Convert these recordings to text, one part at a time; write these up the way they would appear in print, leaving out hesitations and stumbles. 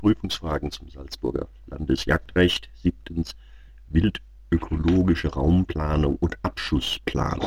Prüfungsfragen zum Salzburger Landesjagdrecht. 7. Wildökologische Raumplanung und Abschussplanung.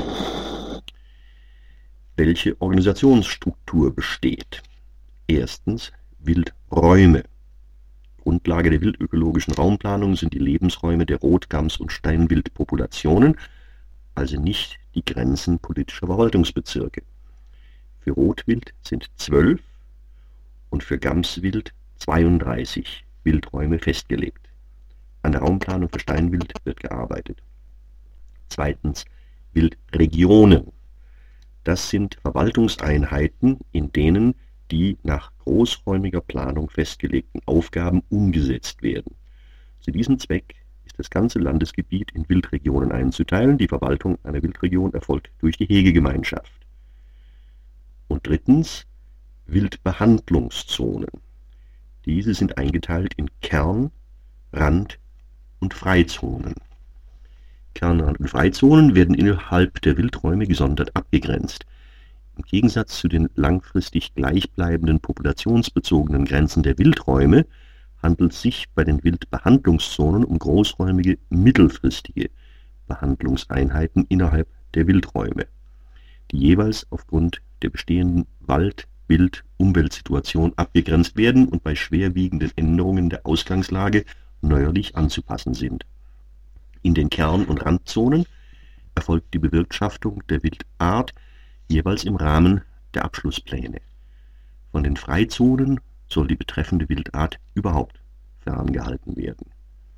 Welche Organisationsstruktur besteht? 1. Wildräume. Grundlage der wildökologischen Raumplanung sind die Lebensräume der Rot-, Gams- und Steinwildpopulationen, also nicht die Grenzen politischer Verwaltungsbezirke. Für Rotwild sind 12 und für Gamswild 32 Wildräume festgelegt. An der Raumplanung für Steinwild wird gearbeitet. 2. Wildregionen. Das sind Verwaltungseinheiten, in denen die nach großräumiger Planung festgelegten Aufgaben umgesetzt werden. Zu diesem Zweck ist das ganze Landesgebiet in Wildregionen einzuteilen. Die Verwaltung einer Wildregion erfolgt durch die Hegegemeinschaft. Und 3. Wildbehandlungszonen. Diese sind eingeteilt in Kern-, Rand- und Freizonen. Kern-, Rand- und Freizonen werden innerhalb der Wildräume gesondert abgegrenzt. Im Gegensatz zu den langfristig gleichbleibenden populationsbezogenen Grenzen der Wildräume handelt es sich bei den Wildbehandlungszonen um großräumige mittelfristige Behandlungseinheiten innerhalb der Wildräume, die jeweils aufgrund der bestehenden Wald-, Wild-, Umweltsituation abgegrenzt werden und bei schwerwiegenden Änderungen der Ausgangslage neuerlich anzupassen sind. In den Kern- und Randzonen erfolgt die Bewirtschaftung der Wildart jeweils im Rahmen der Abschlusspläne. Von den Freizonen soll die betreffende Wildart überhaupt ferngehalten werden.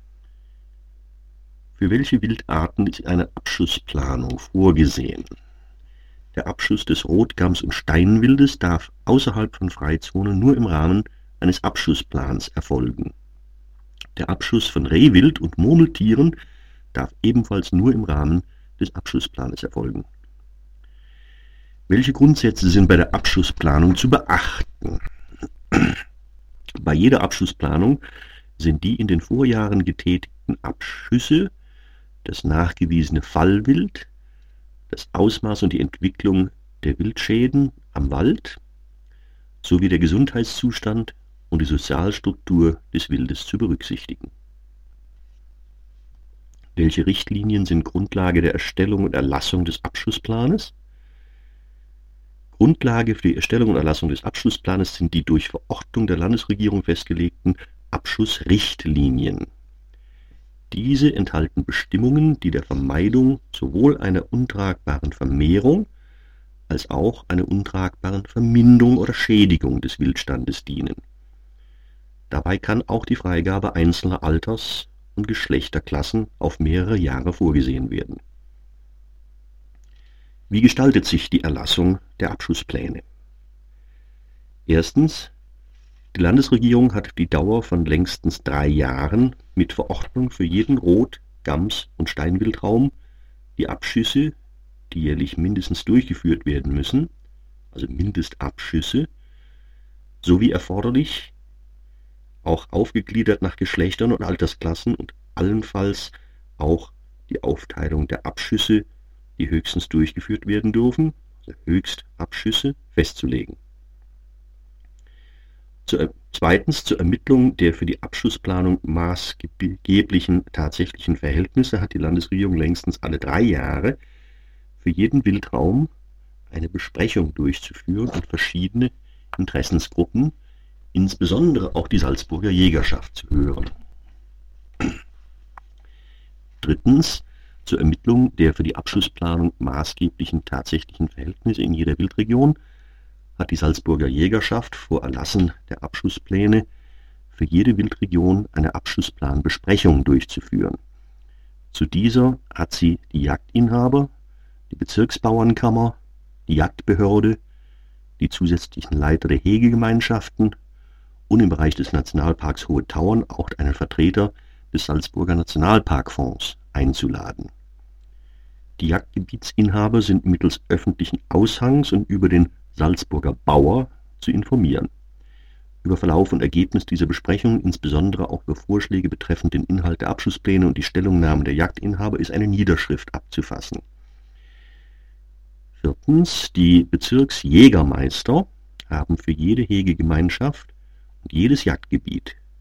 Für welche Wildarten ist eine Abschussplanung vorgesehen? Der Abschuss des Rot-, Gams- und Steinwildes darf außerhalb von Freizonen nur im Rahmen eines Abschussplans erfolgen. Der Abschuss von Rehwild und Murmeltieren darf ebenfalls nur im Rahmen des Abschussplanes erfolgen. Welche Grundsätze sind bei der Abschussplanung zu beachten? Bei jeder Abschussplanung sind die in den Vorjahren getätigten Abschüsse, das nachgewiesene Fallwild, das Ausmaß und die Entwicklung der Wildschäden am Wald sowie der Gesundheitszustand und die Sozialstruktur des Wildes zu berücksichtigen. Welche Richtlinien sind Grundlage der Erstellung und Erlassung des Abschussplanes? Grundlage für die Erstellung und Erlassung des Abschussplanes sind die durch Verordnung der Landesregierung festgelegten Abschussrichtlinien. Diese enthalten Bestimmungen, die der Vermeidung sowohl einer untragbaren Vermehrung als auch einer untragbaren Verminderung oder Schädigung des Wildstandes dienen. Dabei kann auch die Freigabe einzelner Alters- und Geschlechterklassen auf mehrere Jahre vorgesehen werden. Wie gestaltet sich die Erlassung der Abschusspläne? 1. Die Landesregierung hat die Dauer von längstens 3 Jahren mit Verordnung für jeden Rot-, Gams- und Steinwildraum, die Abschüsse, die jährlich mindestens durchgeführt werden müssen, also Mindestabschüsse, sowie erforderlich, auch aufgegliedert nach Geschlechtern und Altersklassen und allenfalls auch die Aufteilung der Abschüsse, die höchstens durchgeführt werden dürfen, also Höchstabschüsse, festzulegen. 2. Zur Ermittlung der für die Abschussplanung maßgeblichen tatsächlichen Verhältnisse hat die Landesregierung längstens alle 3 Jahre für jeden Wildraum eine Besprechung durchzuführen und verschiedene Interessensgruppen, insbesondere auch die Salzburger Jägerschaft, zu hören. 3. Zur Ermittlung der für die Abschussplanung maßgeblichen tatsächlichen Verhältnisse in jeder Wildregion hat die Salzburger Jägerschaft vor Erlassen der Abschusspläne für jede Wildregion eine Abschussplanbesprechung durchzuführen. Zu dieser hat sie die Jagdinhaber, die Bezirksbauernkammer, die Jagdbehörde, die zusätzlichen Leiter der Hegegemeinschaften und im Bereich des Nationalparks Hohe Tauern auch einen Vertreter des Salzburger Nationalparkfonds einzuladen. Die Jagdgebietsinhaber sind mittels öffentlichen Aushangs und über den Salzburger Bauer zu informieren. Über Verlauf und Ergebnis dieser Besprechung, insbesondere auch über Vorschläge betreffend den Inhalt der Abschusspläne und die Stellungnahmen der Jagdinhaber, ist eine Niederschrift abzufassen. 4. Die Bezirksjägermeister haben für jede Hegegemeinschaft und jedes Jagdgebiet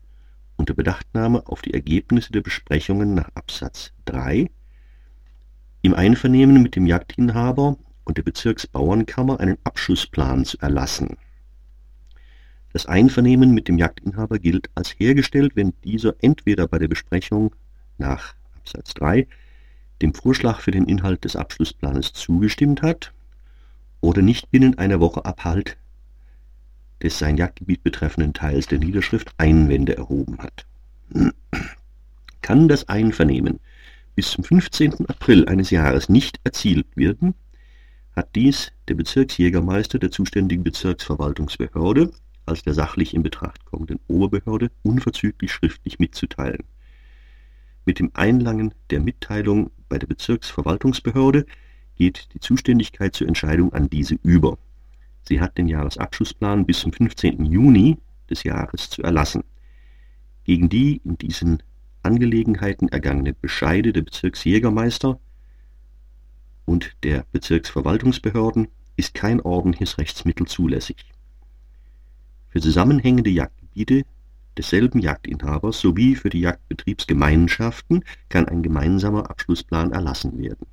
unter Bedachtnahme auf die Ergebnisse der Besprechungen nach Absatz 3 im Einvernehmen mit dem Jagdinhaber und der Bezirksbauernkammer einen Abschussplan zu erlassen. Das Einvernehmen mit dem Jagdinhaber gilt als hergestellt, wenn dieser entweder bei der Besprechung nach Absatz 3 dem Vorschlag für den Inhalt des Abschlussplanes zugestimmt hat oder nicht binnen einer Woche Abhalt des sein Jagdgebiet betreffenden Teils der Niederschrift Einwände erhoben hat. Kann das Einvernehmen bis zum 15. April eines Jahres nicht erzielt werden, hat dies der Bezirksjägermeister der zuständigen Bezirksverwaltungsbehörde als der sachlich in Betracht kommenden Oberbehörde unverzüglich schriftlich mitzuteilen. Mit dem Einlangen der Mitteilung bei der Bezirksverwaltungsbehörde geht die Zuständigkeit zur Entscheidung an diese über. Sie hat den Jahresabschlussplan bis zum 15. Juni des Jahres zu erlassen. Gegen die in diesen Angelegenheiten ergangene Bescheide der Bezirksjägermeister und der Bezirksverwaltungsbehörden ist kein ordentliches Rechtsmittel zulässig. Für zusammenhängende Jagdgebiete desselben Jagdinhabers sowie für die Jagdbetriebsgemeinschaften kann ein gemeinsamer Abschlussplan erlassen werden.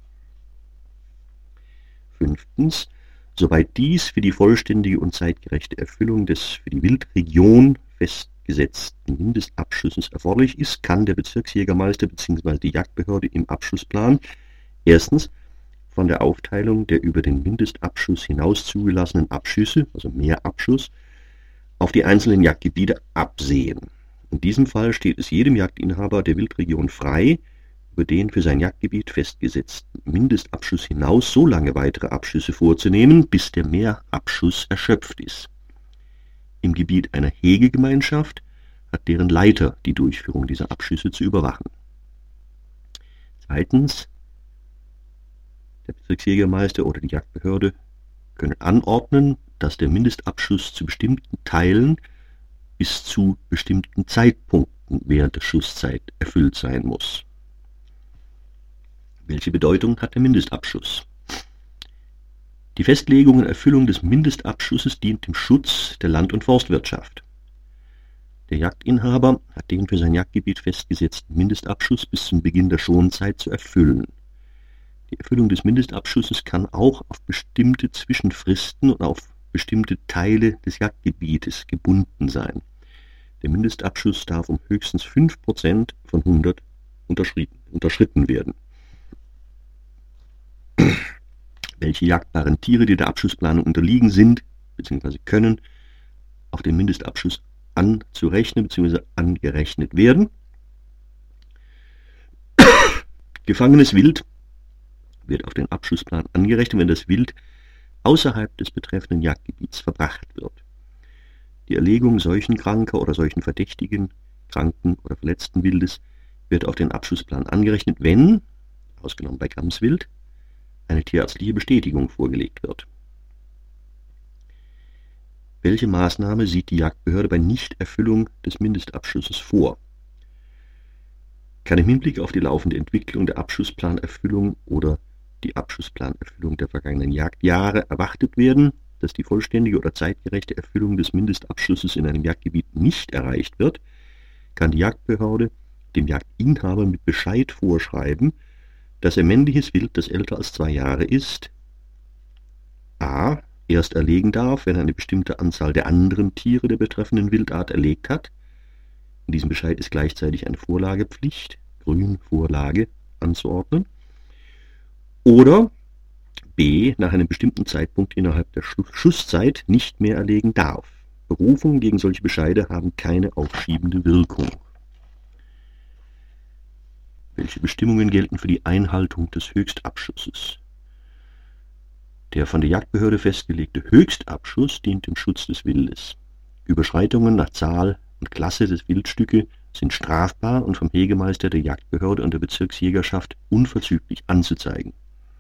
5. Soweit dies für die vollständige und zeitgerechte Erfüllung des für die Wildregion festgesetzten Mindestabschusses erforderlich ist, kann der Bezirksjägermeister bzw. die Jagdbehörde im Abschlussplan erstens von der Aufteilung der über den Mindestabschuss hinaus zugelassenen Abschüsse, also Mehrabschuss, auf die einzelnen Jagdgebiete absehen. In diesem Fall steht es jedem Jagdinhaber der Wildregion frei, über den für sein Jagdgebiet festgesetzten Mindestabschuss hinaus so lange weitere Abschüsse vorzunehmen, bis der Mehrabschuss erschöpft ist. Im Gebiet einer Hegegemeinschaft hat deren Leiter die Durchführung dieser Abschüsse zu überwachen. 2. Der Bezirksjägermeister oder die Jagdbehörde können anordnen, dass der Mindestabschuss zu bestimmten Teilen bis zu bestimmten Zeitpunkten während der Schusszeit erfüllt sein muss. Welche Bedeutung hat der Mindestabschuss? Die Festlegung und Erfüllung des Mindestabschusses dient dem Schutz der Land- und Forstwirtschaft. Der Jagdinhaber hat den für sein Jagdgebiet festgesetzten Mindestabschuss bis zum Beginn der Schonzeit zu erfüllen. Die Erfüllung des Mindestabschusses kann auch auf bestimmte Zwischenfristen und auf bestimmte Teile des Jagdgebietes gebunden sein. Der Mindestabschuss darf um höchstens 5% von 100 unterschritten werden. Welche jagdbaren Tiere, die der Abschussplanung unterliegen, sind bzw. können auf den Mindestabschuss anzurechnen bzw. angerechnet werden. Gefangenes Wild wird auf den Abschussplan angerechnet, wenn das Wild außerhalb des betreffenden Jagdgebiets verbracht wird. Die Erlegung seuchenkranker oder seuchenverdächtigen, kranken oder verletzten Wildes wird auf den Abschussplan angerechnet, wenn, ausgenommen bei Gamswild, eine tierärztliche Bestätigung vorgelegt wird. Welche Maßnahme sieht die Jagdbehörde bei Nichterfüllung des Mindestabschusses vor? Kann im Hinblick auf die laufende Entwicklung der Abschussplanerfüllung oder die Abschussplanerfüllung der vergangenen Jagdjahre erwartet werden, dass die vollständige oder zeitgerechte Erfüllung des Mindestabschusses in einem Jagdgebiet nicht erreicht wird, kann die Jagdbehörde dem Jagdinhaber mit Bescheid vorschreiben, dass er männliches Wild, das älter als 2 Jahre ist, a. erst erlegen darf, wenn er eine bestimmte Anzahl der anderen Tiere der betreffenden Wildart erlegt hat. In diesem Bescheid ist gleichzeitig eine Vorlagepflicht, Grünvorlage, anzuordnen. Oder b. nach einem bestimmten Zeitpunkt innerhalb der Schusszeit nicht mehr erlegen darf. Berufungen gegen solche Bescheide haben keine aufschiebende Wirkung. Welche Bestimmungen gelten für die Einhaltung des Höchstabschusses? Der von der Jagdbehörde festgelegte Höchstabschuss dient dem Schutz des Wildes. Überschreitungen nach Zahl und Klasse des Wildstücke sind strafbar und vom Hegemeister der Jagdbehörde und der Bezirksjägerschaft unverzüglich anzuzeigen.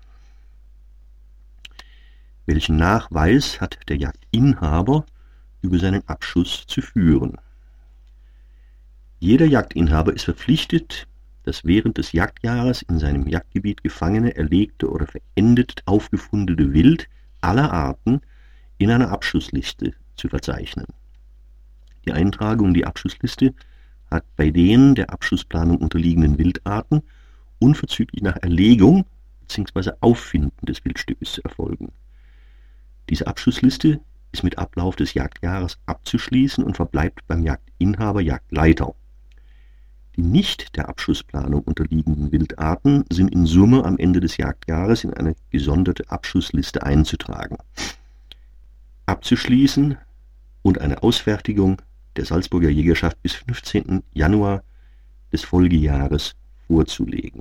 Welchen Nachweis hat der Jagdinhaber über seinen Abschuss zu führen? Jeder Jagdinhaber ist verpflichtet, das während des Jagdjahres in seinem Jagdgebiet gefangene, erlegte oder verendet aufgefundene Wild aller Arten in einer Abschussliste zu verzeichnen. Die Eintragung in die Abschussliste hat bei den der Abschussplanung unterliegenden Wildarten unverzüglich nach Erlegung bzw. Auffinden des Wildstückes zu erfolgen. Diese Abschussliste ist mit Ablauf des Jagdjahres abzuschließen und verbleibt beim Jagdinhaber, Jagdleiter. Die nicht der Abschussplanung unterliegenden Wildarten sind in Summe am Ende des Jagdjahres in eine gesonderte Abschussliste einzutragen, abzuschließen und eine Ausfertigung der Salzburger Jägerschaft bis 15. Januar des Folgejahres vorzulegen.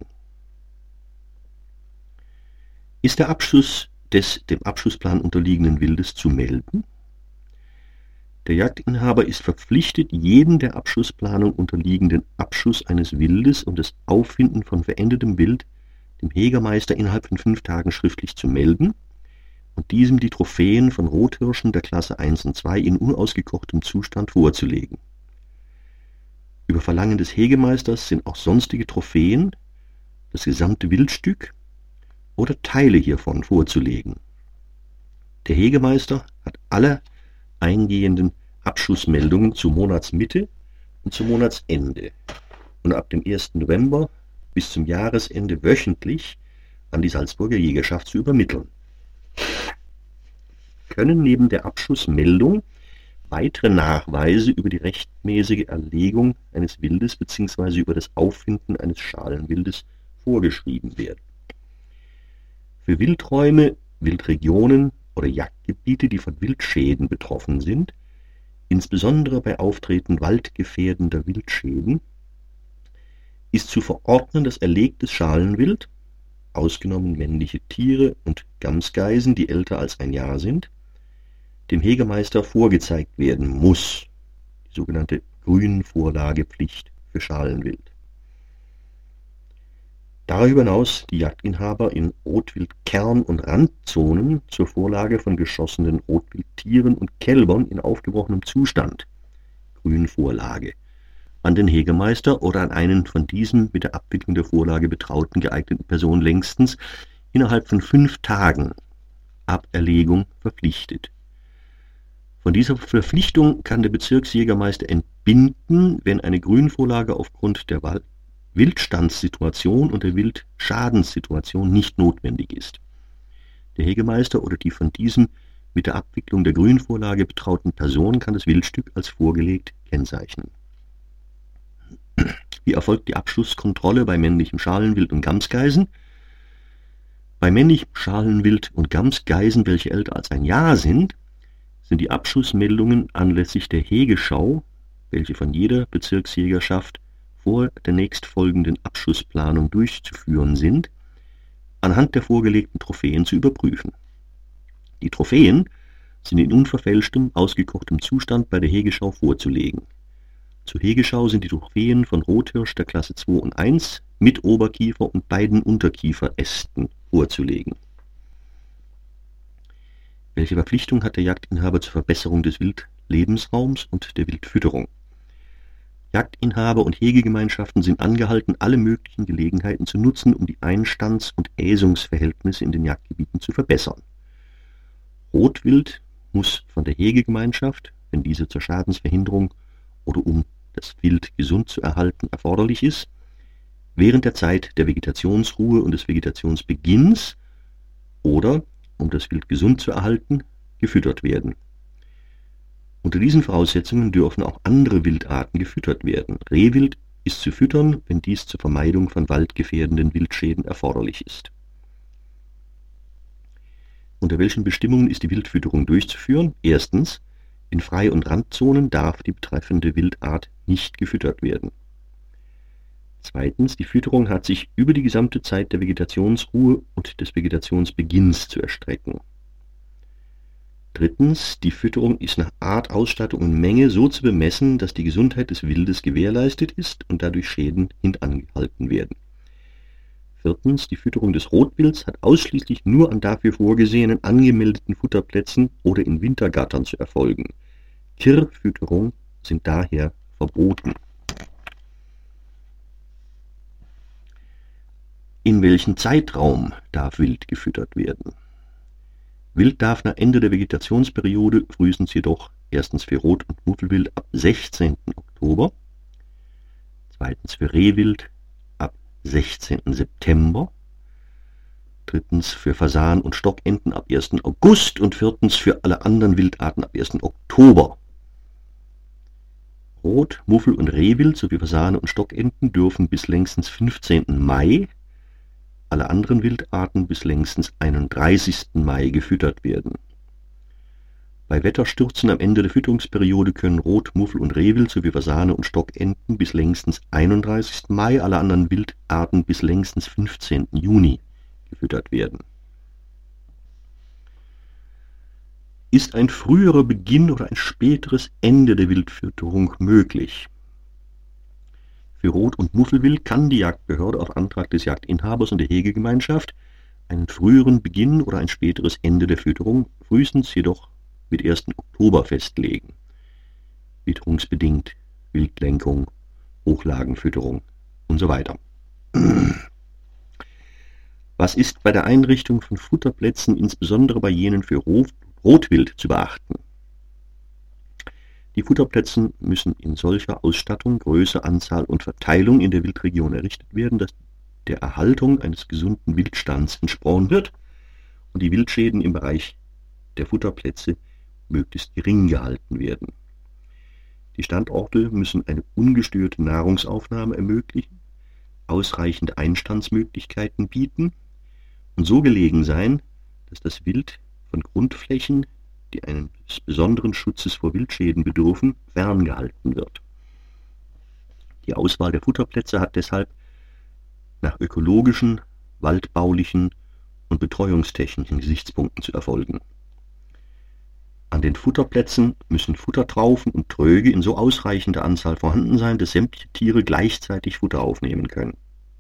Ist der Abschuss des dem Abschussplan unterliegenden Wildes zu melden? Der Jagdinhaber ist verpflichtet, jeden der Abschussplanung unterliegenden Abschuss eines Wildes und das Auffinden von verendetem Wild dem Jägermeister innerhalb von 5 Tagen schriftlich zu melden und diesem die Trophäen von Rothirschen der Klasse 1 und 2 in unausgekochtem Zustand vorzulegen. Über Verlangen des Hegemeisters sind auch sonstige Trophäen, das gesamte Wildstück oder Teile hiervon vorzulegen. Der Hegemeister hat alle eingehenden Abschussmeldungen zur Monatsmitte und zum Monatsende und ab dem 1. November bis zum Jahresende wöchentlich an die Salzburger Jägerschaft zu übermitteln. Können neben der Abschussmeldung weitere Nachweise über die rechtmäßige Erlegung eines Wildes bzw. über das Auffinden eines Schalenwildes vorgeschrieben werden. Für Wildräume, Wildregionen oder Jagdgebiete, die von Wildschäden betroffen sind, insbesondere bei Auftreten waldgefährdender Wildschäden, ist zu verordnen, dass erlegtes Schalenwild, ausgenommen männliche Tiere und Gamsgeisen, die älter als ein Jahr sind, dem Hegemeister vorgezeigt werden muss, die sogenannte Grünvorlagepflicht für Schalenwild. Darüber hinaus die Jagdinhaber in Rotwildkern- und Randzonen zur Vorlage von geschossenen Rotwildtieren und Kälbern in aufgebrochenem Zustand, Grünvorlage, an den Hegemeister oder an einen von diesem mit der Abwicklung der Vorlage betrauten geeigneten Person längstens innerhalb von 5 Tagen ab Erlegung verpflichtet. Von dieser Verpflichtung kann der Bezirksjägermeister entbinden, wenn eine Grünvorlage aufgrund der Wildstandssituation und der Wildschadenssituation nicht notwendig ist. Der Hegemeister oder die von diesem mit der Abwicklung der Grünvorlage betrauten Person kann das Wildstück als vorgelegt kennzeichnen. Wie erfolgt die Abschusskontrolle bei männlichem Schalenwild und Gamsgeisen? Bei männlichem Schalenwild und Gamsgeisen, welche älter als ein Jahr sind die Abschussmeldungen anlässlich der Hegeschau, welche von jeder Bezirksjägerschaft vor der nächstfolgenden Abschussplanung durchzuführen sind, anhand der vorgelegten Trophäen zu überprüfen. Die Trophäen sind in unverfälschtem, ausgekochtem Zustand bei der Hegeschau vorzulegen. Zur Hegeschau sind die Trophäen von Rothirsch der Klasse 2 und 1 mit Oberkiefer und beiden Unterkieferästen vorzulegen. Welche Verpflichtung hat der Jagdinhaber zur Verbesserung des Wildlebensraums und der Wildfütterung? Jagdinhaber und Hegegemeinschaften sind angehalten, alle möglichen Gelegenheiten zu nutzen, um die Einstands- und Äsungsverhältnisse in den Jagdgebieten zu verbessern. Rotwild muss von der Hegegemeinschaft, wenn diese zur Schadensverhinderung oder um das Wild gesund zu erhalten erforderlich ist, während der Zeit der Vegetationsruhe und des Vegetationsbeginns oder um das Wild gesund zu erhalten, gefüttert werden. Unter diesen Voraussetzungen dürfen auch andere Wildarten gefüttert werden. Rehwild ist zu füttern, wenn dies zur Vermeidung von waldgefährdenden Wildschäden erforderlich ist. Unter welchen Bestimmungen ist die Wildfütterung durchzuführen? Erstens, in Frei- und Randzonen darf die betreffende Wildart nicht gefüttert werden. Zweitens, die Fütterung hat sich über die gesamte Zeit der Vegetationsruhe und des Vegetationsbeginns zu erstrecken. Drittens, die Fütterung ist nach Art, Ausstattung und Menge so zu bemessen, dass die Gesundheit des Wildes gewährleistet ist und dadurch Schäden hintangehalten werden. Viertens, die Fütterung des Rotwilds hat ausschließlich nur an dafür vorgesehenen angemeldeten Futterplätzen oder in Wintergattern zu erfolgen. Kirrfütterung sind daher verboten. In welchem Zeitraum darf Wild gefüttert werden? Wild darf nach Ende der Vegetationsperiode, frühestens jedoch erstens für Rot- und Muffelwild ab 16. Oktober, Zweitens für Rehwild ab 16. September. Drittens für Fasan und Stockenten ab 1. August und viertens für alle anderen Wildarten ab 1. Oktober. Rot-, Muffel- und Rehwild sowie Fasane und Stockenten dürfen bis längstens 15. Mai, alle anderen Wildarten bis längstens 31. Mai gefüttert werden. Bei Wetterstürzen am Ende der Fütterungsperiode können Rot-, Muffel- und Rehwild sowie Fasane und Stockenten bis längstens 31. Mai, alle anderen Wildarten bis längstens 15. Juni gefüttert werden. Ist ein früherer Beginn oder ein späteres Ende der Wildfütterung möglich? Für Rot- und Muffelwild kann die Jagdbehörde auf Antrag des Jagdinhabers und der Hegegemeinschaft einen früheren Beginn oder ein späteres Ende der Fütterung, frühestens jedoch mit 1. Oktober festlegen. Witterungsbedingt, Wildlenkung, Hochlagenfütterung und so weiter. Was ist bei der Einrichtung von Futterplätzen, insbesondere bei jenen für Rotwild, zu beachten? Die Futterplätze müssen in solcher Ausstattung, Größe, Anzahl und Verteilung in der Wildregion errichtet werden, dass der Erhaltung eines gesunden Wildstands entsprochen wird und die Wildschäden im Bereich der Futterplätze möglichst gering gehalten werden. Die Standorte müssen eine ungestörte Nahrungsaufnahme ermöglichen, ausreichende Einstandsmöglichkeiten bieten und so gelegen sein, dass das Wild von Grundflächen, die eines besonderen Schutzes vor Wildschäden bedürfen, ferngehalten wird. Die Auswahl der Futterplätze hat deshalb nach ökologischen, waldbaulichen und betreuungstechnischen Gesichtspunkten zu erfolgen. An den Futterplätzen müssen Futtertraufen und Tröge in so ausreichender Anzahl vorhanden sein, dass sämtliche Tiere gleichzeitig Futter aufnehmen können.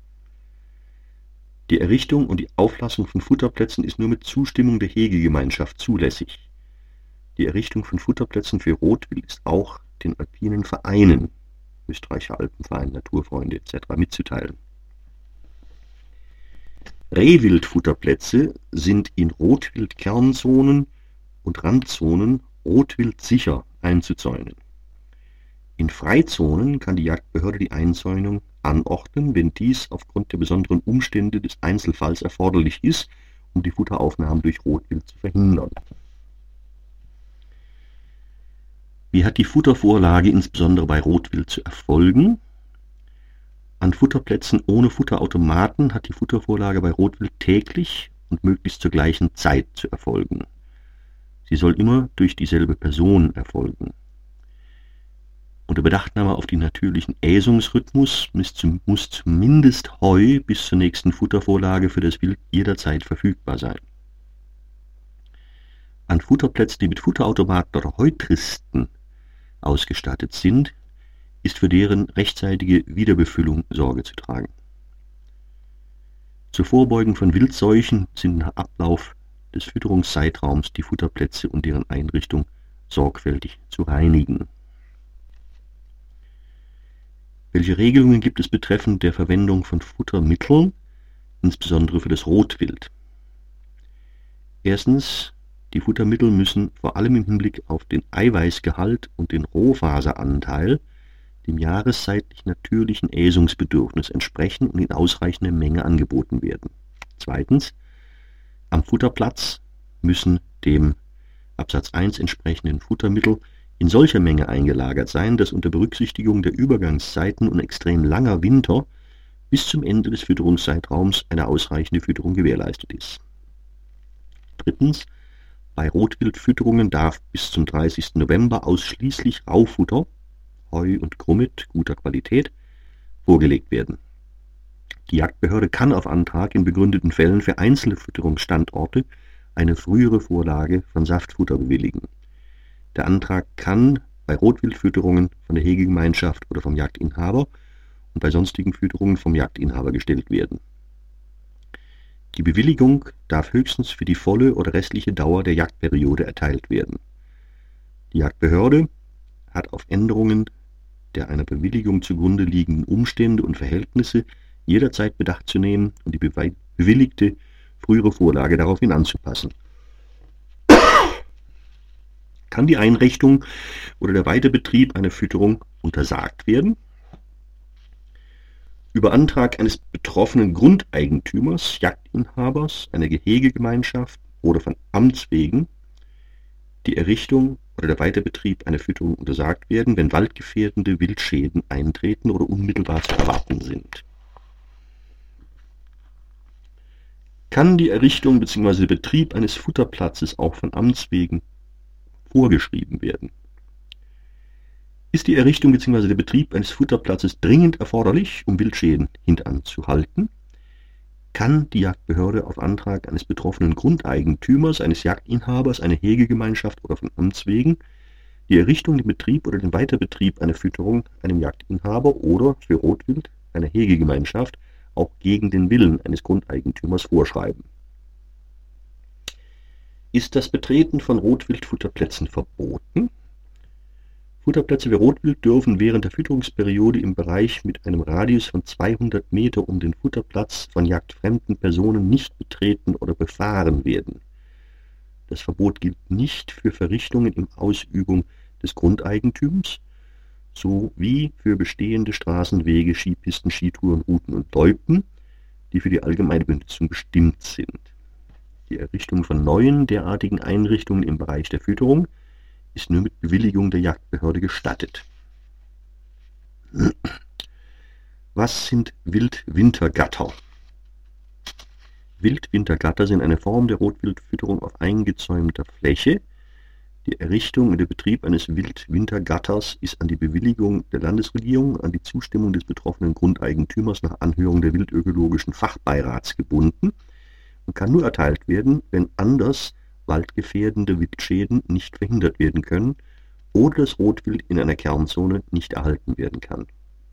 Die Errichtung und die Auflassung von Futterplätzen ist nur mit Zustimmung der Hegegemeinschaft zulässig. Die Errichtung von Futterplätzen für Rotwild ist auch den alpinen Vereinen, Österreicher Alpenverein, Naturfreunde etc. mitzuteilen. Rehwildfutterplätze sind in Rotwild-Kernzonen und Randzonen rotwildsicher einzuzäunen. In Freizonen kann die Jagdbehörde die Einzäunung anordnen, wenn dies aufgrund der besonderen Umstände des Einzelfalls erforderlich ist, um die Futteraufnahmen durch Rotwild zu verhindern. Wie hat die Futtervorlage insbesondere bei Rotwild zu erfolgen? An Futterplätzen ohne Futterautomaten hat die Futtervorlage bei Rotwild täglich und möglichst zur gleichen Zeit zu erfolgen. Sie soll immer durch dieselbe Person erfolgen. Unter Bedachtnahme auf den natürlichen Äsungsrhythmus muss zumindest Heu bis zur nächsten Futtervorlage für das Wild jederzeit verfügbar sein. An Futterplätzen, die mit Futterautomaten oder Heutristen ausgestattet sind, ist für deren rechtzeitige Wiederbefüllung Sorge zu tragen. Zur Vorbeugung von Wildseuchen sind nach Ablauf des Fütterungszeitraums die Futterplätze und deren Einrichtung sorgfältig zu reinigen. Welche Regelungen gibt es betreffend der Verwendung von Futtermitteln, insbesondere für das Rotwild? Erstens, die Futtermittel müssen vor allem im Hinblick auf den Eiweißgehalt und den Rohfaseranteil dem jahreszeitlich natürlichen Äsungsbedürfnis entsprechen und in ausreichender Menge angeboten werden. Zweitens, am Futterplatz müssen dem Absatz 1 entsprechenden Futtermittel in solcher Menge eingelagert sein, dass unter Berücksichtigung der Übergangszeiten und extrem langer Winter bis zum Ende des Fütterungszeitraums eine ausreichende Fütterung gewährleistet ist. Drittens, bei Rotwildfütterungen darf bis zum 30. November ausschließlich Raufutter, Heu und Grummet guter Qualität, vorgelegt werden. Die Jagdbehörde kann auf Antrag in begründeten Fällen für einzelne Fütterungsstandorte eine frühere Vorlage von Saftfutter bewilligen. Der Antrag kann bei Rotwildfütterungen von der Hegegemeinschaft oder vom Jagdinhaber und bei sonstigen Fütterungen vom Jagdinhaber gestellt werden. Die Bewilligung darf höchstens für die volle oder restliche Dauer der Jagdperiode erteilt werden. Die Jagdbehörde hat auf Änderungen der einer Bewilligung zugrunde liegenden Umstände und Verhältnisse jederzeit Bedacht zu nehmen und die bewilligte frühere Vorlage daraufhin anzupassen. Kann die Einrichtung oder der Weiterbetrieb einer Fütterung untersagt werden? Über Antrag eines betroffenen Grundeigentümers, Jagdinhabers, einer Gehegegemeinschaft oder von Amts wegen die Errichtung oder der Weiterbetrieb einer Fütterung untersagt werden, wenn waldgefährdende Wildschäden eintreten oder unmittelbar zu erwarten sind. Kann die Errichtung bzw. der Betrieb eines Futterplatzes auch von Amts wegen vorgeschrieben werden? Ist die Errichtung bzw. der Betrieb eines Futterplatzes dringend erforderlich, um Wildschäden hintanzuhalten? Kann die Jagdbehörde auf Antrag eines betroffenen Grundeigentümers, eines Jagdinhabers, einer Hegegemeinschaft oder von Amts wegen die Errichtung, den Betrieb oder den Weiterbetrieb einer Fütterung einem Jagdinhaber oder für Rotwild einer Hegegemeinschaft auch gegen den Willen eines Grundeigentümers vorschreiben? Ist das Betreten von Rotwildfutterplätzen verboten? Futterplätze für Rotwild dürfen während der Fütterungsperiode im Bereich mit einem Radius von 200 Meter um den Futterplatz von jagdfremden Personen nicht betreten oder befahren werden. Das Verbot gilt nicht für Verrichtungen in Ausübung des Grundeigentums sowie für bestehende Straßenwege, Skipisten, Skitouren, Routen und Loipen, die für die allgemeine Benutzung bestimmt sind. Die Errichtung von neuen derartigen Einrichtungen im Bereich der Fütterung ist nur mit Bewilligung der Jagdbehörde gestattet. Was sind Wildwintergatter? Wildwintergatter sind eine Form der Rotwildfütterung auf eingezäumter Fläche. Die Errichtung und der Betrieb eines Wildwintergatters ist an die Bewilligung der Landesregierung, an die Zustimmung des betroffenen Grundeigentümers nach Anhörung der wildökologischen Fachbeirats gebunden und kann nur erteilt werden, wenn anders waldgefährdende Wildschäden nicht verhindert werden können oder das Rotwild in einer Kernzone nicht erhalten werden kann.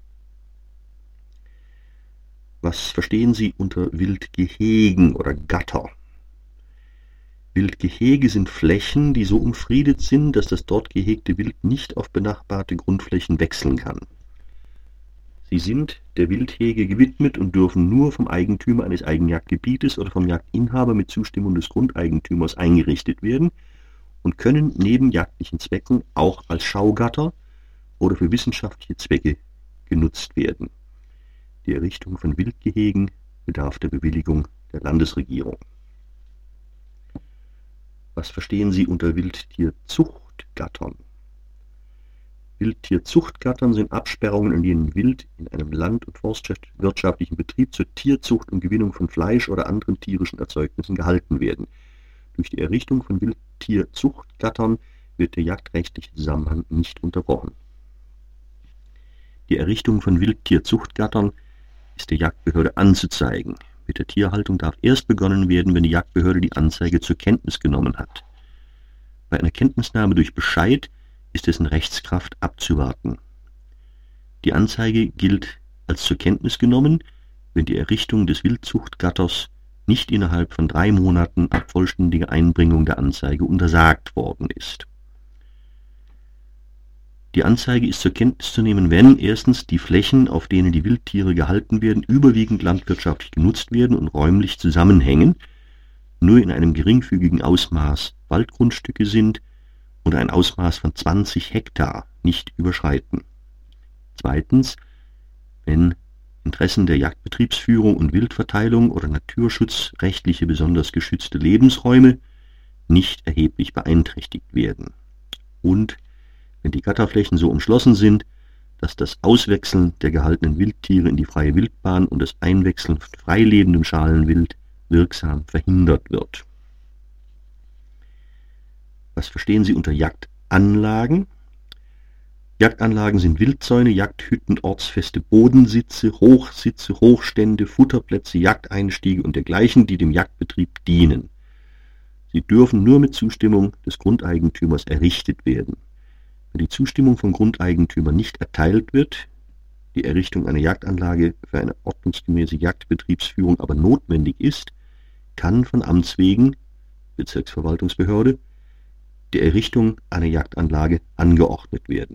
Was verstehen Sie unter Wildgehegen oder Gatter? Wildgehege sind Flächen, die so umfriedet sind, dass das dort gehegte Wild nicht auf benachbarte Grundflächen wechseln kann. Sie sind der Wildhege gewidmet und dürfen nur vom Eigentümer eines Eigenjagdgebietes oder vom Jagdinhaber mit Zustimmung des Grundeigentümers eingerichtet werden und können neben jagdlichen Zwecken auch als Schaugatter oder für wissenschaftliche Zwecke genutzt werden. Die Errichtung von Wildgehegen bedarf der Bewilligung der Landesregierung. Was verstehen Sie unter Wildtierzuchtgattern? Wildtierzuchtgattern sind Absperrungen, in denen Wild in einem land- und forstwirtschaftlichen Betrieb zur Tierzucht und Gewinnung von Fleisch oder anderen tierischen Erzeugnissen gehalten werden. Durch die Errichtung von Wildtierzuchtgattern wird der jagdrechtliche Zusammenhang nicht unterbrochen. Die Errichtung von Wildtierzuchtgattern ist der Jagdbehörde anzuzeigen. Mit der Tierhaltung darf erst begonnen werden, wenn die Jagdbehörde die Anzeige zur Kenntnis genommen hat. Bei einer Kenntnisnahme durch Bescheid ist dessen Rechtskraft abzuwarten. Die Anzeige gilt als zur Kenntnis genommen, wenn die Errichtung des Wildzuchtgatters nicht innerhalb von 3 Monaten ab vollständiger Einbringung der Anzeige untersagt worden ist. Die Anzeige ist zur Kenntnis zu nehmen, wenn erstens die Flächen, auf denen die Wildtiere gehalten werden, überwiegend landwirtschaftlich genutzt werden und räumlich zusammenhängen, nur in einem geringfügigen Ausmaß Waldgrundstücke sind und ein Ausmaß von 20 Hektar nicht überschreiten. Zweitens, wenn Interessen der Jagdbetriebsführung und Wildverteilung oder naturschutzrechtliche besonders geschützte Lebensräume nicht erheblich beeinträchtigt werden. Und wenn die Gatterflächen so umschlossen sind, dass das Auswechseln der gehaltenen Wildtiere in die freie Wildbahn und das Einwechseln von freilebendem Schalenwild wirksam verhindert wird. Was verstehen Sie unter Jagdanlagen? Jagdanlagen sind Wildzäune, Jagdhütten, ortsfeste Bodensitze, Hochsitze, Hochstände, Futterplätze, Jagdeinstiege und dergleichen, die dem Jagdbetrieb dienen. Sie dürfen nur mit Zustimmung des Grundeigentümers errichtet werden. Wenn die Zustimmung vom Grundeigentümer nicht erteilt wird, die Errichtung einer Jagdanlage für eine ordnungsgemäße Jagdbetriebsführung aber notwendig ist, kann von Amts wegen, Bezirksverwaltungsbehörde, die Errichtung einer Jagdanlage angeordnet werden.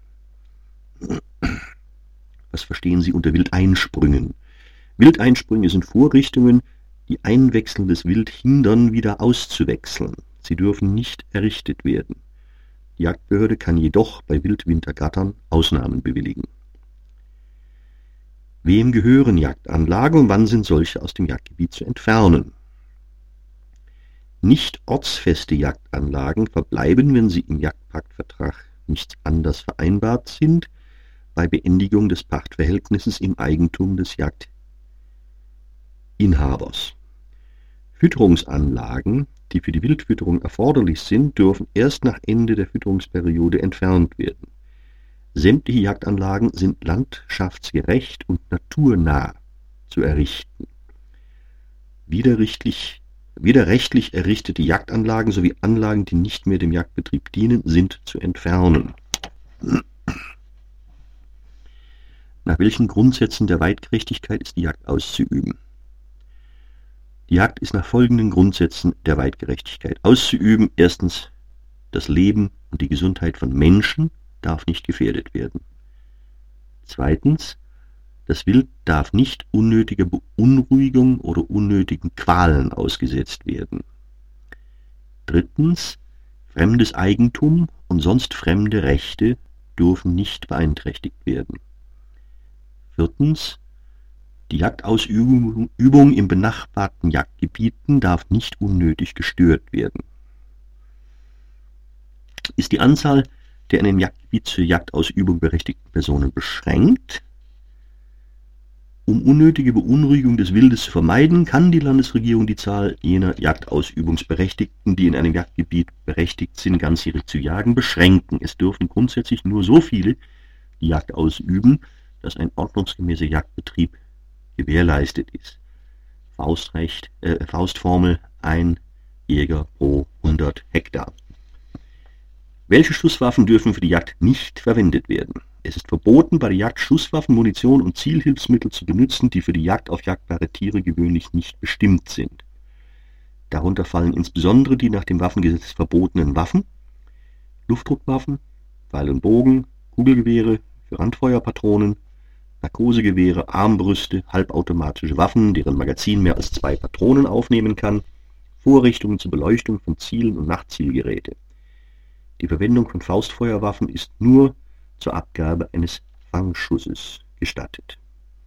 Was verstehen Sie unter Wildeinsprüngen? Wildeinsprünge sind Vorrichtungen, die einwechselndes Wild hindern, wieder auszuwechseln. Sie dürfen nicht errichtet werden. Die Jagdbehörde kann jedoch bei Wildwintergattern Ausnahmen bewilligen. Wem gehören Jagdanlagen und wann sind solche aus dem Jagdgebiet zu entfernen? Nicht ortsfeste Jagdanlagen verbleiben, wenn sie im Jagdpachtvertrag nicht anders vereinbart sind, bei Beendigung des Pachtverhältnisses im Eigentum des Jagdinhabers. Fütterungsanlagen, die für die Wildfütterung erforderlich sind, dürfen erst nach Ende der Fütterungsperiode entfernt werden. Sämtliche Jagdanlagen sind landschaftsgerecht und naturnah zu errichten. Widerrechtlich errichtete Jagdanlagen sowie Anlagen, die nicht mehr dem Jagdbetrieb dienen, sind zu entfernen. Nach welchen Grundsätzen der Weitgerechtigkeit ist die Jagd auszuüben? Die Jagd ist nach folgenden Grundsätzen der Weitgerechtigkeit auszuüben. Erstens, das Leben und die Gesundheit von Menschen darf nicht gefährdet werden. Zweitens, das Wild darf nicht unnötiger Beunruhigung oder unnötigen Qualen ausgesetzt werden. Drittens, fremdes Eigentum und sonst fremde Rechte dürfen nicht beeinträchtigt werden. Viertens, die Jagdausübung in benachbarten Jagdgebieten darf nicht unnötig gestört werden. Ist die Anzahl der in einem Jagdgebiet zur Jagdausübung berechtigten Personen beschränkt? Um unnötige Beunruhigung des Wildes zu vermeiden, kann die Landesregierung die Zahl jener Jagdausübungsberechtigten, die in einem Jagdgebiet berechtigt sind, ganzjährig zu jagen, beschränken. Es dürfen grundsätzlich nur so viele die Jagd ausüben, dass ein ordnungsgemäßer Jagdbetrieb gewährleistet ist. Faustformel: 1 Jäger pro 100 Hektar. Welche Schusswaffen dürfen für die Jagd nicht verwendet werden? Es ist verboten, bei der Jagd Schusswaffen, Munition und Zielhilfsmittel zu benutzen, die für die Jagd auf jagdbare Tiere gewöhnlich nicht bestimmt sind. Darunter fallen insbesondere die nach dem Waffengesetz verbotenen Waffen, Luftdruckwaffen, Pfeil und Bogen, Kugelgewehre für Handfeuerpatronen, Narkosegewehre, Armbrüste, halbautomatische Waffen, deren Magazin mehr als 2 Patronen aufnehmen kann, Vorrichtungen zur Beleuchtung von Zielen und Nachtzielgeräte. Die Verwendung von Faustfeuerwaffen ist nur zur Abgabe eines Fangschusses gestattet.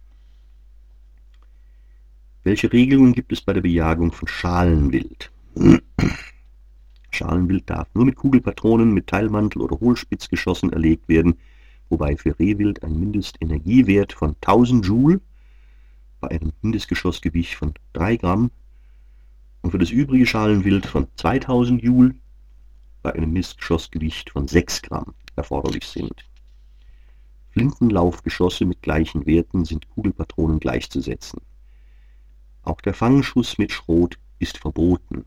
Welche Regelungen gibt es bei der Bejagung von Schalenwild? Schalenwild darf nur mit Kugelpatronen, mit Teilmantel oder Hohlspitzgeschossen erlegt werden, wobei für Rehwild ein Mindestenergiewert von 1000 Joule bei einem Mindestgeschossgewicht von 3 Gramm und für das übrige Schalenwild von 2000 Joule bei einem Mindestgeschossgewicht von 6 Gramm erforderlich sind. Flintenlaufgeschosse mit gleichen Werten sind Kugelpatronen gleichzusetzen. Auch der Fangschuss mit Schrot ist verboten.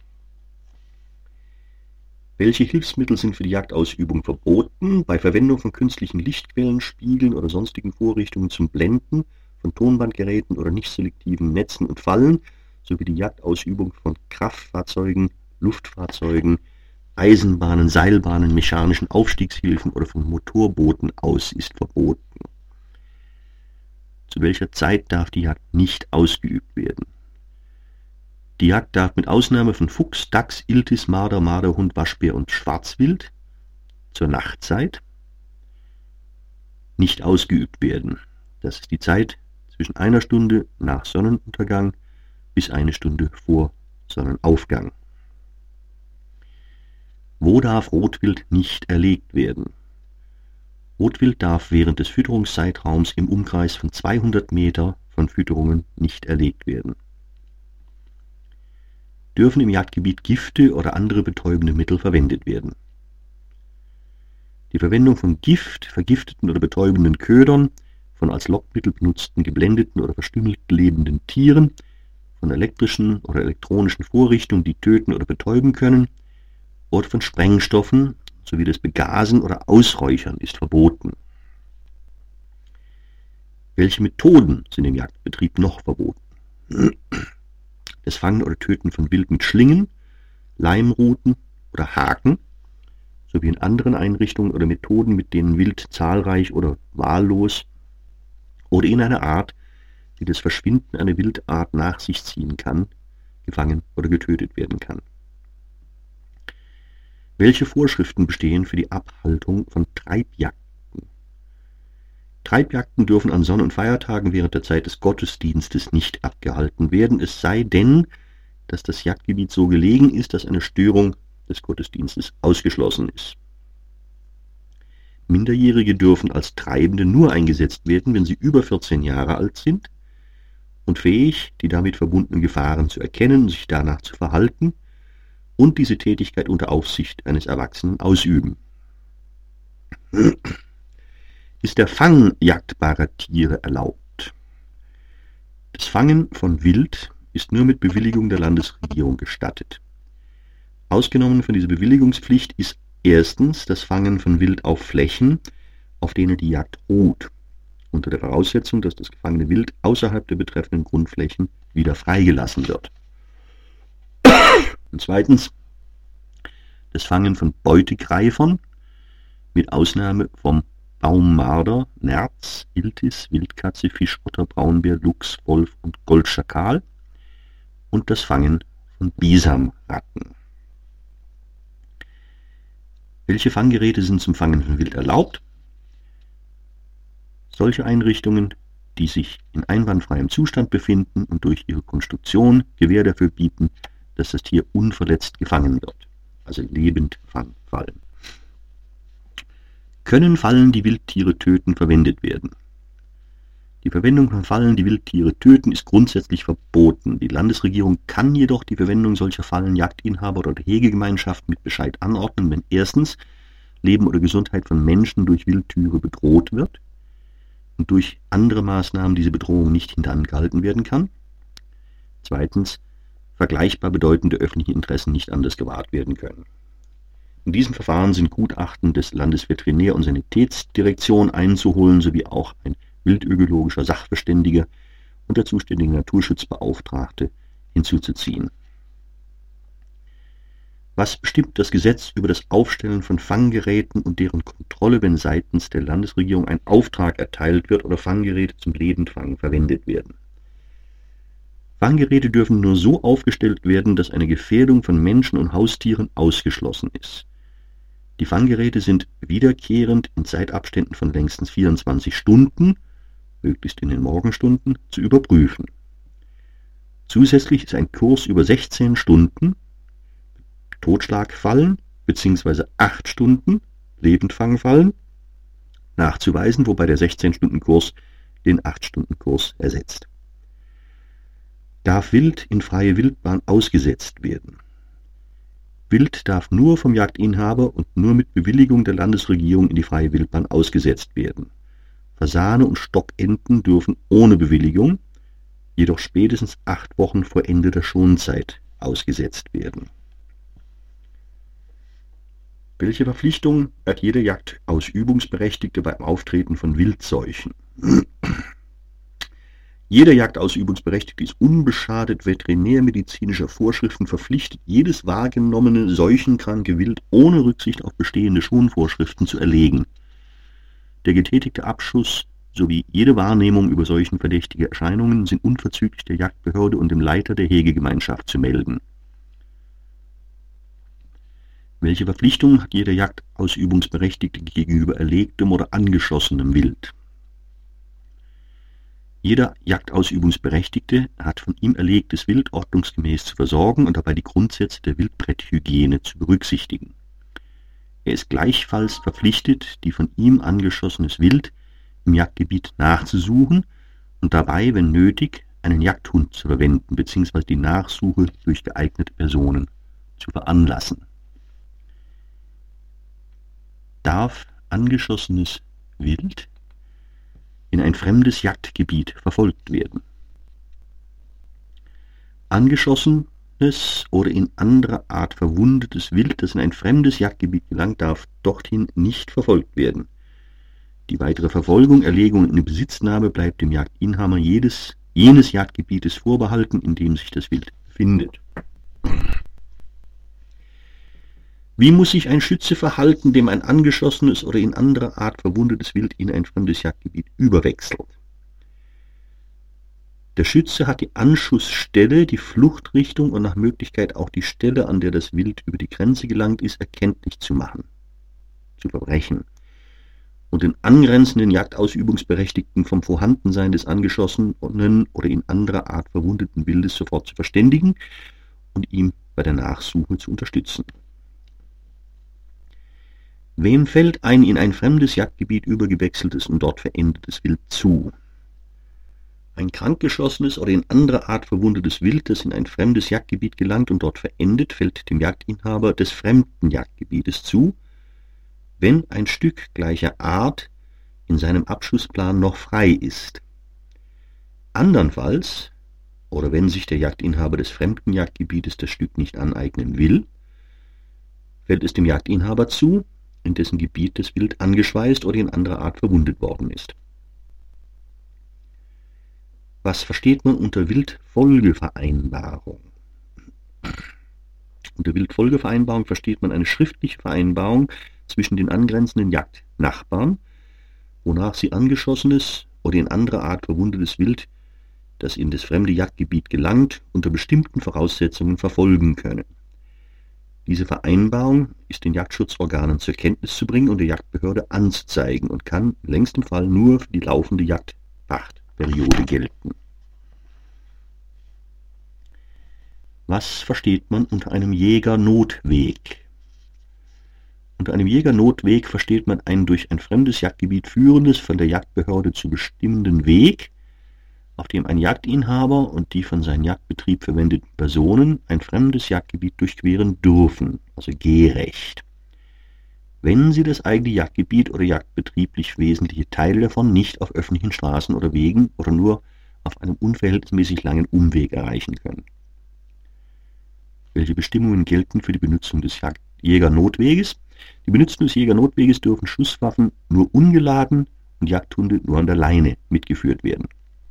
Welche Hilfsmittel sind für die Jagdausübung verboten? Bei Verwendung von künstlichen Lichtquellen, Spiegeln oder sonstigen Vorrichtungen zum Blenden von Tonbandgeräten oder nicht selektiven Netzen und Fallen sowie die Jagdausübung von Kraftfahrzeugen, Luftfahrzeugen, Eisenbahnen, Seilbahnen, mechanischen Aufstiegshilfen oder von Motorbooten aus ist verboten. Zu welcher Zeit darf die Jagd nicht ausgeübt werden? Die Jagd darf mit Ausnahme von Fuchs, Dachs, Iltis, Marder, Marderhund, Waschbär und Schwarzwild zur Nachtzeit nicht ausgeübt werden. Das ist die Zeit zwischen 1 Stunde nach Sonnenuntergang bis 1 Stunde vor Sonnenaufgang. Wo darf Rotwild nicht erlegt werden? Rotwild darf während des Fütterungszeitraums im Umkreis von 200 Meter von Fütterungen nicht erlegt werden. Dürfen im Jagdgebiet Gifte oder andere betäubende Mittel verwendet werden. Die Verwendung von Gift, vergifteten oder betäubenden Ködern, von als Lockmittel benutzten, geblendeten oder verstümmelt lebenden Tieren, von elektrischen oder elektronischen Vorrichtungen, die töten oder betäuben können, oder von Sprengstoffen sowie das Begasen oder Ausräuchern ist verboten. Welche Methoden sind im Jagdbetrieb noch verboten? Das Fangen oder Töten von Wild mit Schlingen, Leimruten oder Haken, sowie in anderen Einrichtungen oder Methoden, mit denen Wild zahlreich oder wahllos oder in einer Art, die das Verschwinden einer Wildart nach sich ziehen kann, gefangen oder getötet werden kann. Welche Vorschriften bestehen für die Abhaltung von Treibjagden? Treibjagden dürfen an Sonn- und Feiertagen während der Zeit des Gottesdienstes nicht abgehalten werden, es sei denn, dass das Jagdgebiet so gelegen ist, dass eine Störung des Gottesdienstes ausgeschlossen ist. Minderjährige dürfen als Treibende nur eingesetzt werden, wenn sie über 14 Jahre alt sind und fähig, die damit verbundenen Gefahren zu erkennen, sich danach zu verhalten und diese Tätigkeit unter Aufsicht eines Erwachsenen ausüben. Ist der Fang jagdbarer Tiere erlaubt? Das Fangen von Wild ist nur mit Bewilligung der Landesregierung gestattet. Ausgenommen von dieser Bewilligungspflicht ist erstens das Fangen von Wild auf Flächen, auf denen die Jagd ruht, unter der Voraussetzung, dass das gefangene Wild außerhalb der betreffenden Grundflächen wieder freigelassen wird. Und zweitens das Fangen von Beutegreifern, mit Ausnahme vom Baummarder, Nerz, Iltis, Wildkatze, Fischotter, Braunbär, Luchs, Wolf und Goldschakal und das Fangen von Bisamratten. Welche Fanggeräte sind zum Fangen von Wild erlaubt? Solche Einrichtungen, die sich in einwandfreiem Zustand befinden und durch ihre Konstruktion Gewähr dafür bieten, dass das Tier unverletzt gefangen wird, also Lebendfangfallen. Können Fallen, die Wildtiere töten, verwendet werden? Die Verwendung von Fallen, die Wildtiere töten, ist grundsätzlich verboten. Die Landesregierung kann jedoch die Verwendung solcher Fallen Jagdinhaber oder Hegegemeinschaft mit Bescheid anordnen, wenn erstens Leben oder Gesundheit von Menschen durch Wildtiere bedroht wird und durch andere Maßnahmen diese Bedrohung nicht hintangehalten werden kann. Zweitens vergleichbar bedeutende öffentliche Interessen nicht anders gewahrt werden können. In diesem Verfahren sind Gutachten des Landesveterinär- und Sanitätsdirektion einzuholen, sowie auch ein wildökologischer Sachverständiger und der zuständige Naturschutzbeauftragte hinzuzuziehen. Was bestimmt das Gesetz über das Aufstellen von Fanggeräten und deren Kontrolle, wenn seitens der Landesregierung ein Auftrag erteilt wird oder Fanggeräte zum Lebendfang verwendet werden? Fanggeräte dürfen nur so aufgestellt werden, dass eine Gefährdung von Menschen und Haustieren ausgeschlossen ist. Die Fanggeräte sind wiederkehrend in Zeitabständen von längstens 24 Stunden, möglichst in den Morgenstunden, zu überprüfen. Zusätzlich ist ein Kurs über 16 Stunden, Totschlagfallen bzw. 8 Stunden, Lebendfangfallen, nachzuweisen, wobei der 16-Stunden-Kurs den 8-Stunden-Kurs ersetzt. Darf Wild in freie Wildbahn ausgesetzt werden? Wild darf nur vom Jagdinhaber und nur mit Bewilligung der Landesregierung in die freie Wildbahn ausgesetzt werden. Fasane und Stockenten dürfen ohne Bewilligung, jedoch spätestens 8 Wochen vor Ende der Schonzeit ausgesetzt werden. Welche Verpflichtung hat jeder Jagdausübungsberechtigte beim Auftreten von Wildseuchen? Jeder Jagdausübungsberechtigte ist unbeschadet veterinärmedizinischer Vorschriften verpflichtet, jedes wahrgenommene seuchenkranke Wild ohne Rücksicht auf bestehende Schonvorschriften zu erlegen. Der getätigte Abschuss sowie jede Wahrnehmung über seuchenverdächtige Erscheinungen sind unverzüglich der Jagdbehörde und dem Leiter der Hegegemeinschaft zu melden. Welche Verpflichtung hat jeder Jagdausübungsberechtigte gegenüber erlegtem oder angeschossenem Wild? Jeder Jagdausübungsberechtigte hat von ihm erlegtes Wild ordnungsgemäß zu versorgen und dabei die Grundsätze der Wildbretthygiene zu berücksichtigen. Er ist gleichfalls verpflichtet, die von ihm angeschossenes Wild im Jagdgebiet nachzusuchen und dabei, wenn nötig, einen Jagdhund zu verwenden bzw. die Nachsuche durch geeignete Personen zu veranlassen. Darf angeschossenes Wild in ein fremdes Jagdgebiet verfolgt werden? Angeschossenes oder in anderer Art verwundetes Wild, das in ein fremdes Jagdgebiet gelangt, darf dorthin nicht verfolgt werden. Die weitere Verfolgung, Erlegung und Besitznahme bleibt dem Jagdinhaber jenes Jagdgebietes vorbehalten, in dem sich das Wild befindet. Wie muss sich ein Schütze verhalten, dem ein angeschossenes oder in anderer Art verwundetes Wild in ein fremdes Jagdgebiet überwechselt? Der Schütze hat die Anschussstelle, die Fluchtrichtung und nach Möglichkeit auch die Stelle, an der das Wild über die Grenze gelangt ist, erkenntlich zu machen, zu verbrechen. und den angrenzenden Jagdausübungsberechtigten vom Vorhandensein des angeschossenen oder in anderer Art verwundeten Wildes sofort zu verständigen und ihm bei der Nachsuche zu unterstützen. Wem fällt ein in ein fremdes Jagdgebiet übergewechseltes und dort verendetes Wild zu? Ein krankgeschossenes oder in anderer Art verwundetes Wild, das in ein fremdes Jagdgebiet gelangt und dort verendet, fällt dem Jagdinhaber des fremden Jagdgebietes zu, wenn ein Stück gleicher Art in seinem Abschussplan noch frei ist. Andernfalls, oder wenn sich der Jagdinhaber des fremden Jagdgebietes das Stück nicht aneignen will, fällt es dem Jagdinhaber zu, in dessen Gebiet das Wild angeschweißt oder in anderer Art verwundet worden ist. Was versteht man unter Wildfolgevereinbarung? Unter Wildfolgevereinbarung versteht man eine schriftliche Vereinbarung zwischen den angrenzenden Jagdnachbarn, wonach sie angeschossenes oder in anderer Art verwundetes Wild, das in das fremde Jagdgebiet gelangt, unter bestimmten Voraussetzungen verfolgen können. Diese Vereinbarung ist den Jagdschutzorganen zur Kenntnis zu bringen und der Jagdbehörde anzuzeigen und kann im längsten Fall nur für die laufende Jagdpachtperiode gelten. Was versteht man unter einem Jägernotweg? Unter einem Jägernotweg versteht man einen durch ein fremdes Jagdgebiet führendes, von der Jagdbehörde zu bestimmenden Weg, auf dem ein Jagdinhaber und die von seinem Jagdbetrieb verwendeten Personen ein fremdes Jagdgebiet durchqueren dürfen, also Gehrecht, wenn sie das eigene Jagdgebiet oder jagdbetrieblich wesentliche Teile davon nicht auf öffentlichen Straßen oder Wegen oder nur auf einem unverhältnismäßig langen Umweg erreichen können. Welche Bestimmungen gelten für die Benutzung des Jägernotweges? Die Benutzung des Jägernotweges dürfen Schusswaffen nur ungeladen und Jagdhunde nur an der Leine mitgeführt werden.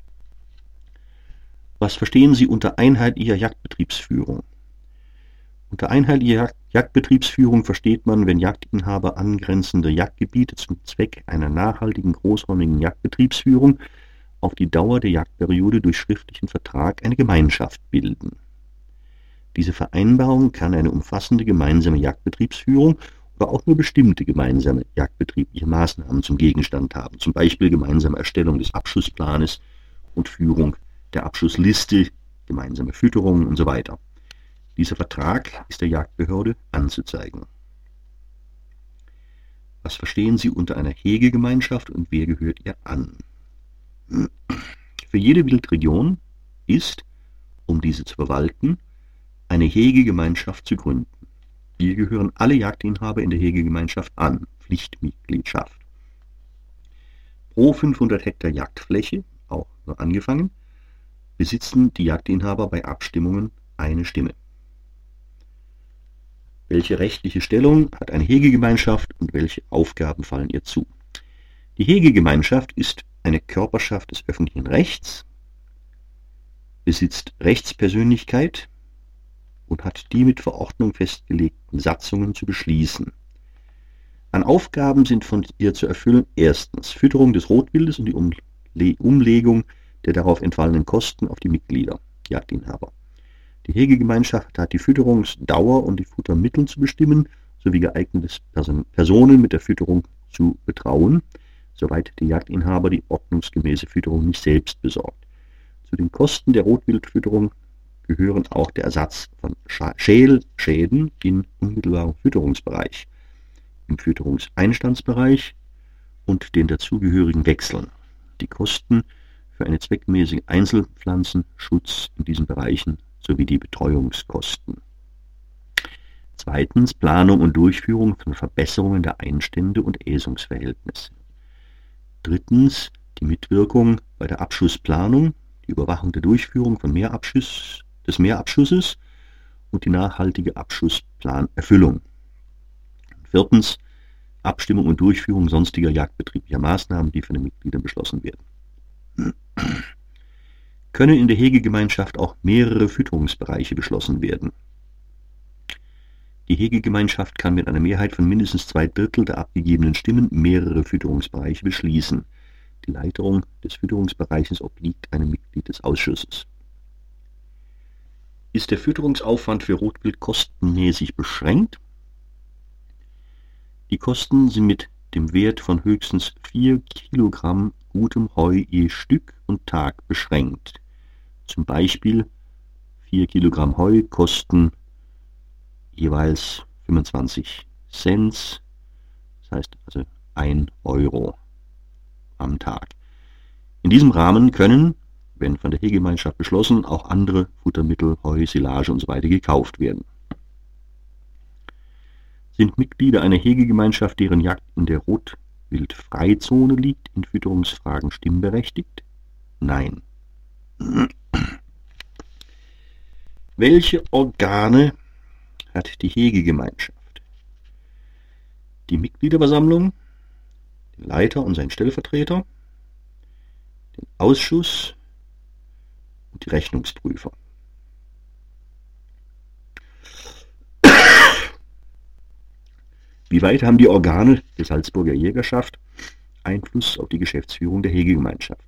Was verstehen Sie unter einheitlicher Jagdbetriebsführung? Unter einheitlicher Jagdbetriebsführung versteht man, wenn Jagdinhaber angrenzender Jagdgebiete zum Zweck einer nachhaltigen, großräumigen Jagdbetriebsführung auf die Dauer der Jagdperiode durch schriftlichen Vertrag eine Gemeinschaft bilden. Diese Vereinbarung kann eine umfassende gemeinsame Jagdbetriebsführung oder auch nur bestimmte gemeinsame jagdbetriebliche Maßnahmen zum Gegenstand haben, zum Beispiel gemeinsame Erstellung des Abschussplanes und Führung der Abschussliste, gemeinsame Fütterung und so weiter. Dieser Vertrag ist der Jagdbehörde anzuzeigen. Was verstehen Sie unter einer Hegegemeinschaft und wer gehört ihr an? Für jede Wildregion ist, um diese zu verwalten, eine Hegegemeinschaft zu gründen. Hier gehören alle Jagdinhaber in der Hegegemeinschaft an, Pflichtmitgliedschaft. Pro 500 Hektar Jagdfläche, auch nur angefangen, besitzen die Jagdinhaber bei Abstimmungen eine Stimme. Welche rechtliche Stellung hat eine Hegegemeinschaft und welche Aufgaben fallen ihr zu? Die Hegegemeinschaft ist eine Körperschaft des öffentlichen Rechts, besitzt Rechtspersönlichkeit und hat die mit Verordnung festgelegten Satzungen zu beschließen. An Aufgaben sind von ihr zu erfüllen: erstens Fütterung des Rotwildes und die Umlegung der darauf entfallenen Kosten auf die Mitglieder, Jagdinhaber. Die Hegegemeinschaft hat die Fütterungsdauer und die Futtermittel zu bestimmen, sowie geeignete Personen mit der Fütterung zu betrauen, soweit der Jagdinhaber die ordnungsgemäße Fütterung nicht selbst besorgt. Zu den Kosten der Rotwildfütterung gehören auch der Ersatz von Schäden im unmittelbaren Fütterungsbereich, im Fütterungseinstandsbereich und den dazugehörigen Wechseln, die Kosten für eine zweckmäßige Einzelpflanzenschutz in diesen Bereichen sowie die Betreuungskosten. Zweitens Planung und Durchführung von Verbesserungen der Einstände und Äsungsverhältnisse. Drittens die Mitwirkung bei der Abschussplanung, die Überwachung der Durchführung des Mehrabschusses und die nachhaltige Abschussplanerfüllung. Viertens Abstimmung und Durchführung sonstiger jagdbetrieblicher Maßnahmen, die von den Mitgliedern beschlossen werden. Können in der Hegegemeinschaft auch mehrere Fütterungsbereiche beschlossen werden. Die Hegegemeinschaft kann mit einer Mehrheit von mindestens 2/3 der abgegebenen Stimmen mehrere Fütterungsbereiche beschließen. Die Leitung des Fütterungsbereiches obliegt einem Mitglied des Ausschusses. Ist der Fütterungsaufwand für Rotwild kostenmäßig beschränkt? Die Kosten sind mit dem Wert von höchstens 4 Kilogramm gutem Heu je Stück und Tag beschränkt. Zum Beispiel 4 Kilogramm Heu kosten jeweils 25 Cent, das heißt also 1 Euro am Tag. In diesem Rahmen können, wenn von der Hegegemeinschaft beschlossen, auch andere Futtermittel, Heu, Silage usw. gekauft werden. Sind Mitglieder einer Hegegemeinschaft, deren Jagd in der Rotwildfreizone liegt, in Fütterungsfragen stimmberechtigt? Nein. Welche Organe hat die Hegegemeinschaft? Die Mitgliederversammlung, den Leiter und seinen Stellvertreter, den Ausschuss und die Rechnungsprüfer. Wie weit haben die Organe der Salzburger Jägerschaft Einfluss auf die Geschäftsführung der Hegegemeinschaft?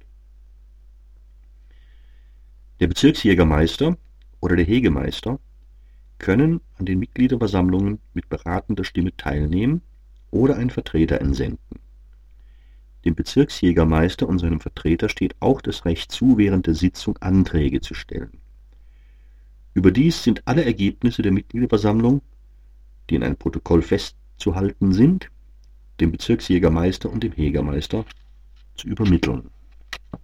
Der Bezirksjägermeister oder der Hegemeister können an den Mitgliederversammlungen mit beratender Stimme teilnehmen oder einen Vertreter entsenden. Dem Bezirksjägermeister und seinem Vertreter steht auch das Recht zu, während der Sitzung Anträge zu stellen. Überdies sind alle Ergebnisse der Mitgliederversammlung, die in einem Protokoll festzuhalten sind, dem Bezirksjägermeister und dem Jägermeister zu übermitteln.